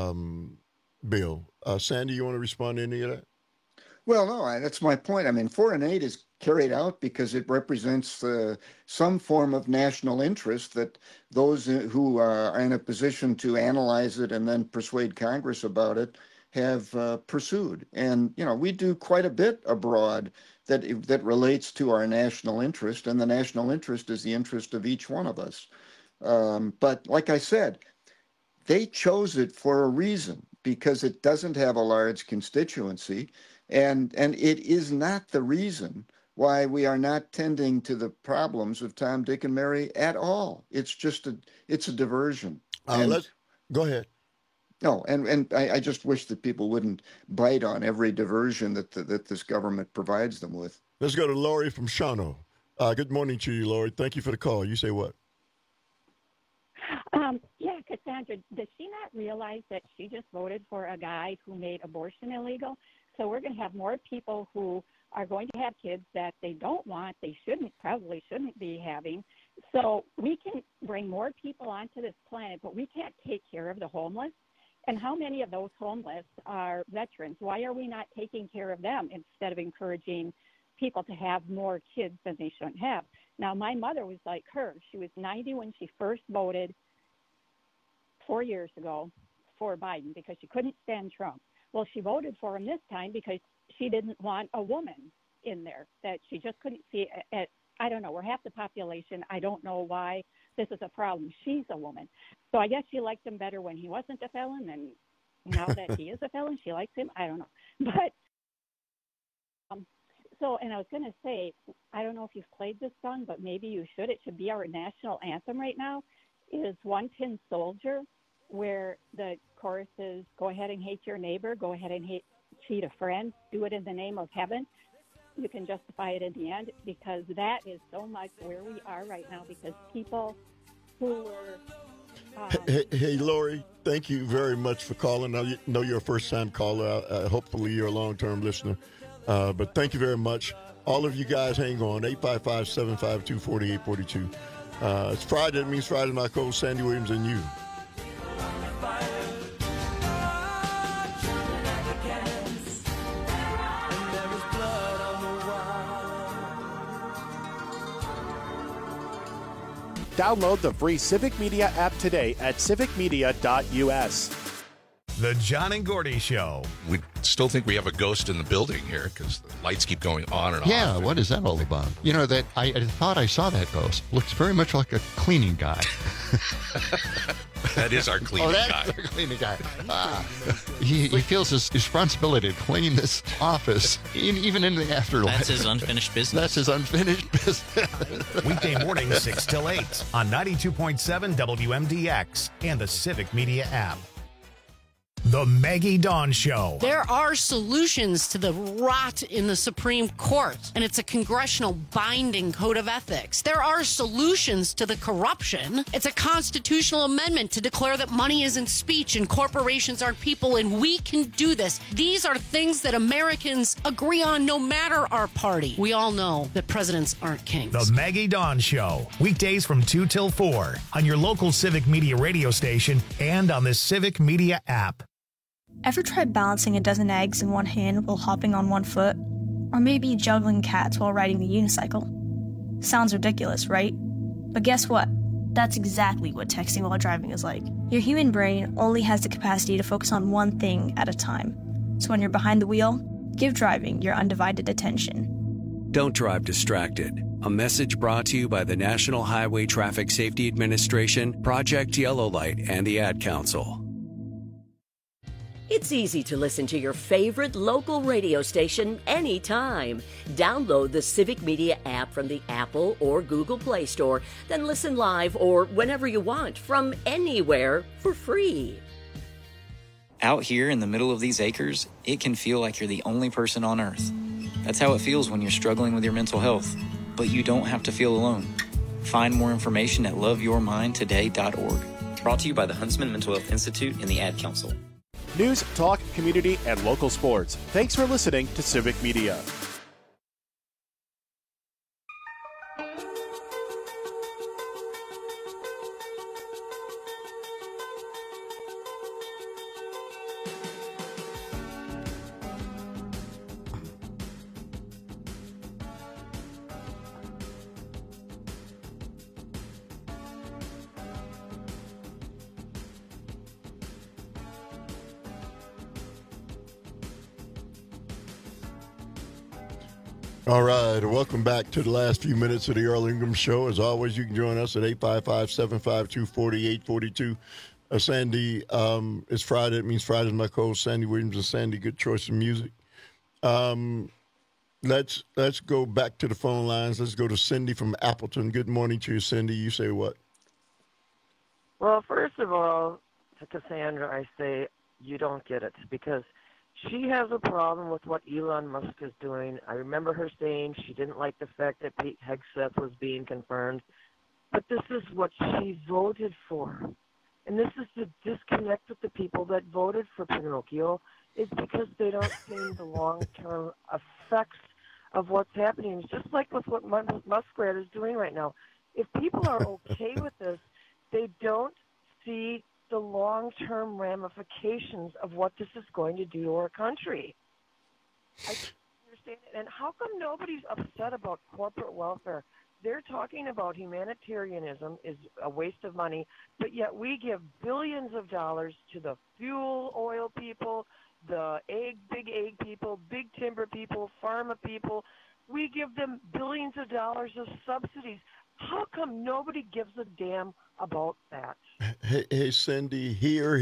Bill. Sandy, you want to respond to any of that? Well, no, that's my point. I mean, foreign aid is carried out because it represents some form of national interest that those who are in a position to analyze it and then persuade Congress about it have pursued. And, you know, we do quite a bit abroad that relates to our national interest, and the national interest is the interest of each one of us. But like I said, they chose it for a reason, because it doesn't have a large constituency, and it is not the reason why we are not tending to the problems of Tom, Dick, and Mary at all. It's just it's a diversion. Go ahead. No, and I just wish that people wouldn't bite on every diversion that this government provides them with. Let's go to Lori from Shawano. Good morning to you, Lori. Thank you for the call. You say what? Yeah, Cassandra, does she not realize that she just voted for a guy who made abortion illegal? So we're going to have more people who are going to have kids that they don't want, they probably shouldn't be having. So we can bring more people onto this planet, but we can't take care of the homeless. And how many of those homeless are veterans? Why are we not taking care of them instead of encouraging people to have more kids than they shouldn't have? Now, my mother was like her. She was 90 when she first voted 4 years ago for Biden because she couldn't stand Trump. Well, she voted for him this time because she didn't want a woman in there, that she just couldn't see it. I don't know. We're half the population. I don't know why this is a problem. She's a woman. So I guess she liked him better when he wasn't a felon, and now that he is a felon, she likes him. I don't know. But and I was going to say, I don't know if you've played this song, but maybe you should. It should be our national anthem right now, is One Tin Soldier, where the chorus is, go ahead and hate your neighbor, go ahead and cheat a friend, do it in the name of heaven. You can justify it in the end, because that is so much where we are right now, because people who were... Hey, Lori, thank you very much for calling. I know you're a first-time caller. Hopefully you're a long-term listener. But thank you very much. All of you guys, hang on. 855-752-4842. It's Friday. It means Friday Night Cold. Sandy Williams and you. Download the free Civic Media app today at civicmedia.us. The John and Gordy Show. We still think we have a ghost in the building here because the lights keep going on and off. Yeah, what is that all about? That I thought I saw that ghost. Looks very much like a cleaning guy. That is our cleaning guy. That's our cleaning guy. He feels his responsibility to clean this office, even in the afterlife. That's his unfinished business. That's his unfinished business. Weekday mornings 6 till 8 on 92.7 WMDX and the Civic Media app. The Maggie Dawn Show. There are solutions to the rot in the Supreme Court, and it's a congressional binding code of ethics. There are solutions to the corruption. It's a constitutional amendment to declare that money isn't speech and corporations aren't people, and we can do this. These are things that Americans agree on no matter our party. We all know that presidents aren't kings. The Maggie Dawn Show. Weekdays from 2 till 4 on your local Civic Media radio station and on the Civic Media app. Ever tried balancing a dozen eggs in one hand while hopping on one foot? Or maybe juggling cats while riding the unicycle? Sounds ridiculous, right? But guess what? That's exactly what texting while driving is like. Your human brain only has the capacity to focus on one thing at a time. So when you're behind the wheel, give driving your undivided attention. Don't drive distracted. A message brought to you by the National Highway Traffic Safety Administration, Project Yellow Light, and the Ad Council. It's easy to listen to your favorite local radio station anytime. Download the Civic Media app from the Apple or Google Play Store, then listen live or whenever you want from anywhere for free. Out here in the middle of these acres, it can feel like you're the only person on Earth. That's how it feels when you're struggling with your mental health. But you don't have to feel alone. Find more information at loveyourmindtoday.org. Brought to you by the Huntsman Mental Health Institute and the Ad Council. News, talk, community, and local sports. Thanks for listening to Civic Media. All right, welcome back to the last few minutes of the Earl Ingram Show. As always, you can join us at 855-752-4842. Sandy, it's Friday. It means Friday's my co-host, Sandy Williams. And Sandy, good choice of music. Let's go back to the phone lines. Let's go to Cindy from Appleton. Good morning to you, Cindy. You say what? Well, first of all, to Cassandra, I say you don't get it because she has a problem with what Elon Musk is doing. I remember her saying she didn't like the fact that Pete Hegseth was being confirmed. But this is what she voted for. And this is the disconnect with the people that voted for Pinocchio is because they don't see the long-term effects of what's happening. It's just like with what Muskrat is doing right now. If people are okay with this, they don't see the long-term ramifications of what this is going to do to our country. I understand it. And how come nobody's upset about corporate welfare? They're talking about humanitarianism is a waste of money, but yet we give billions of dollars to the fuel oil people, the big egg people, big timber people, pharma people. We give them billions of dollars of subsidies. How come nobody gives a damn about that? Hey, Cindy, here.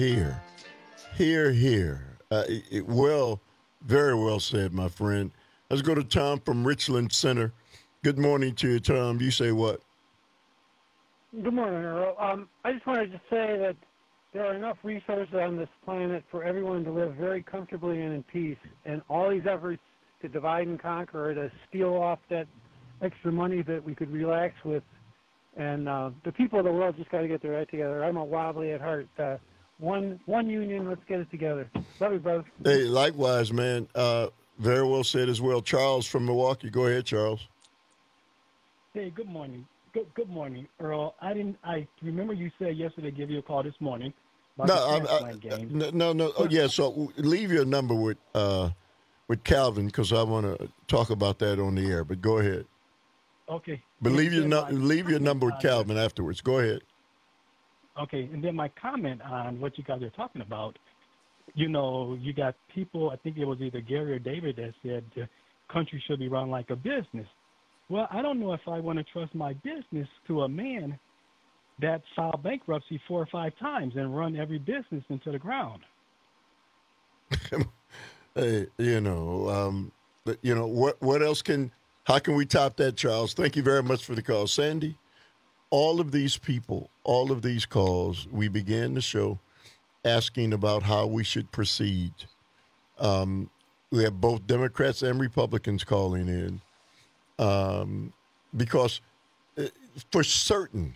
Well, very well said, my friend. Let's go to Tom from Richland Center. Good morning to you, Tom. You say what? Good morning, Earl. I just wanted to say that there are enough resources on this planet for everyone to live very comfortably and in peace, and all these efforts to divide and conquer or to steal off that extra money that we could relax with. And the people of the world just got to get their act together. I'm a wobbly at heart. One union, let's get it together. Love you, brother. Hey, likewise, man. Very well said as well. Charles from Milwaukee. Go ahead, Charles. Hey, good morning. Good morning, Earl. I remember you said yesterday give you a call this morning about the game. No. Oh, yeah, so leave your number with Calvin because I want to talk about that on the air. But go ahead. Okay. But leave your number with Calvin afterwards. Go ahead. Okay, and then my comment on what you guys are talking about you got people, I think it was either Gary or David that said the country should be run like a business. Well, I don't know if I want to trust my business to a man that filed bankruptcy 4 or 5 times and run every business into the ground. Hey, what else how can we top that, Charles? Thank you very much for the call. Sandy, all of these people, all of these calls, we began the show asking about how we should proceed. We have both Democrats and Republicans calling in because for certain,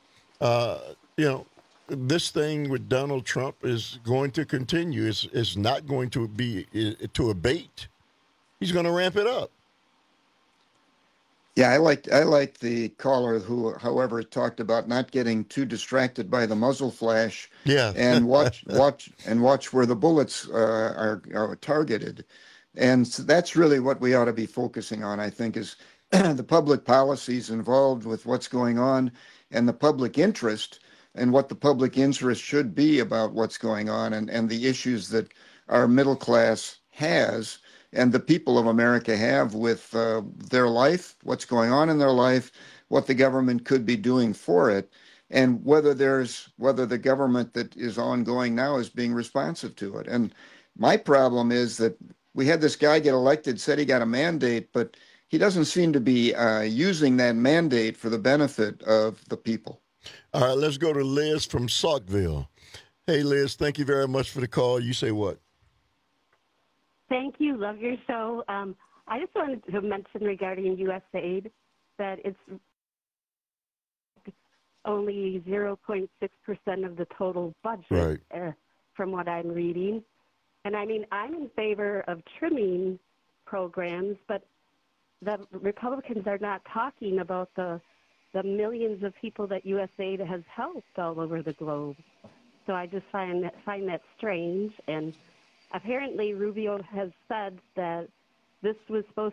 this thing with Donald Trump is going to continue. It's not going to be to abate. He's going to ramp it up. Yeah, I like the caller who, however, talked about not getting too distracted by the muzzle flash. Yeah, and watch where the bullets are targeted, and so that's really what we ought to be focusing on. I think is the public policies involved with what's going on, and the public interest, and what the public interest should be about what's going on, and the issues that our middle class has. And the people of America have with their life, what's going on in their life, what the government could be doing for it, and whether the government that is ongoing now is being responsive to it. And my problem is that we had this guy get elected, said he got a mandate, but he doesn't seem to be using that mandate for the benefit of the people. All right, let's go to Liz from Saukville. Hey, Liz, thank you very much for the call. You say what? Thank you. Love your show. I just wanted to mention regarding USAID that it's only 0.6% of the total budget, right, from what I'm reading. And I mean, I'm in favor of trimming programs, but the Republicans are not talking about the millions of people that USAID has helped all over the globe. So I just find that strange. And apparently, Rubio has said that this was supposed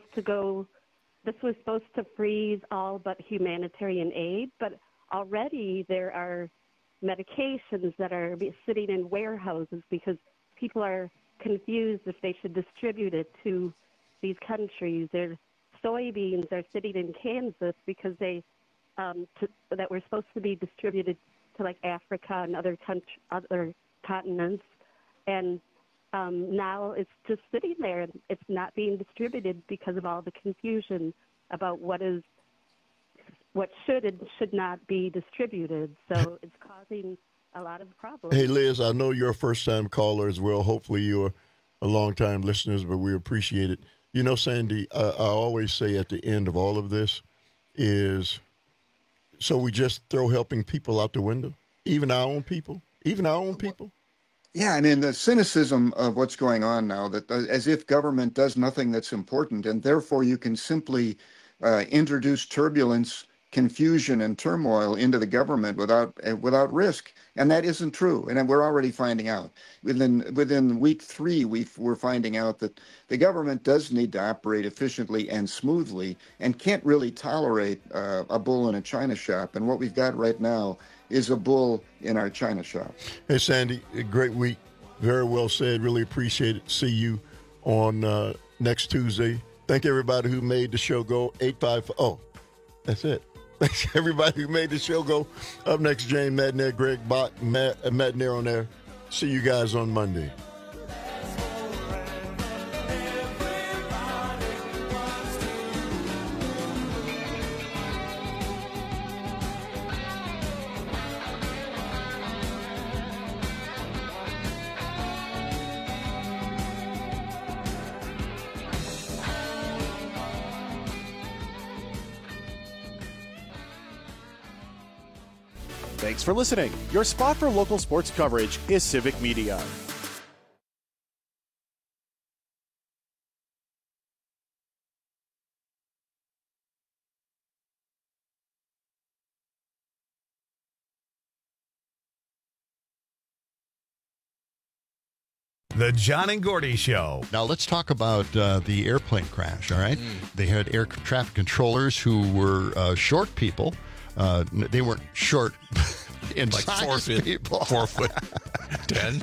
to freeze all but humanitarian aid, but already there are medications that are sitting in warehouses because people are confused if they should distribute it to these countries. Their soybeans are sitting in Kansas because that were supposed to be distributed to like Africa and other continents, and now it's just sitting there. It's not being distributed because of all the confusion about what should and should not be distributed. So it's causing a lot of problems. Hey, Liz, I know you're a first-time caller as well. Hopefully you're a long-time listener, but we appreciate it. You know, Sandy, I always say at the end of all of this is, so we just throw helping people out the window? Even our own people? Yeah, I mean, the cynicism of what's going on now, that as if government does nothing that's important, and therefore you can simply introduce turbulence, confusion, and turmoil into the government without risk. And that isn't true. And we're already finding out. Within week 3, we're finding out that the government does need to operate efficiently and smoothly and can't really tolerate a bull in a china shop. And what we've got right now is a bull in our china shop. Hey, Sandy, a great week. Very well said. Really appreciate it. See you on next Tuesday. Thank everybody who made the show go. 855. Oh, that's it. Thanks everybody who made the show go. Up next, James Madner, Greg Bott, Madner on there. See you guys on Monday. Thanks for listening. Your spot for local sports coverage is Civic Media. The John and Gordy Show. Now let's talk about the airplane crash, all right? They had air traffic controllers who were short people. They weren't short in like size 4 foot. people. 4 foot. 10.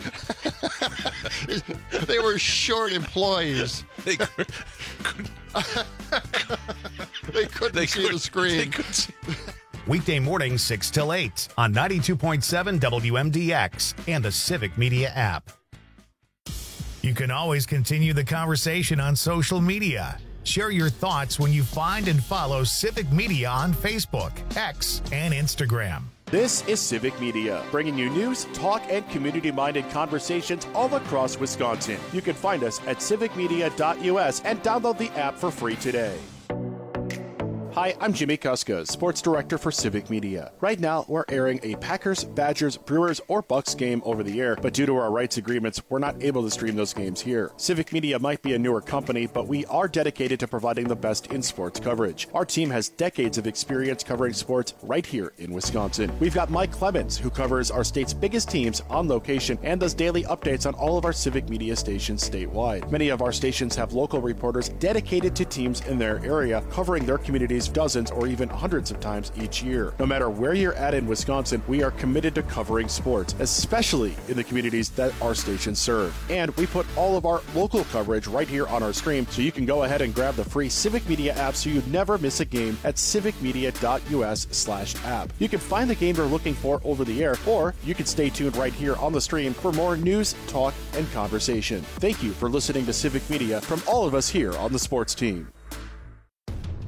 They were short employees. They couldn't see the screen. Weekday mornings 6 till 8 on 92.7 WMDX and the Civic Media app. You can always continue the conversation on social media. Share your thoughts when you find and follow Civic Media on Facebook, X, and Instagram. This is Civic Media, bringing you news, talk, and community-minded conversations all across Wisconsin. You can find us at civicmedia.us and download the app for free today. Hi, I'm Jimmy Kuska, Sports Director for Civic Media. Right now, we're airing a Packers, Badgers, Brewers, or Bucks game over the air, but due to our rights agreements, we're not able to stream those games here. Civic Media might be a newer company, but we are dedicated to providing the best in sports coverage. Our team has decades of experience covering sports right here in Wisconsin. We've got Mike Clemens, who covers our state's biggest teams on location and does daily updates on all of our Civic Media stations statewide. Many of our stations have local reporters dedicated to teams in their area, covering their communities dozens or even hundreds of times each year. No matter where you're at in Wisconsin, we are committed to covering sports, especially in the communities that our stations serve. And we put all of our local coverage right here on our stream, so you can go ahead and grab the free Civic Media app so you never miss a game at civicmedia.us/app. You can find the game you're looking for over the air, or you can stay tuned right here on the stream for more news, talk, and conversation. Thank you for listening to Civic Media from all of us here on the sports team.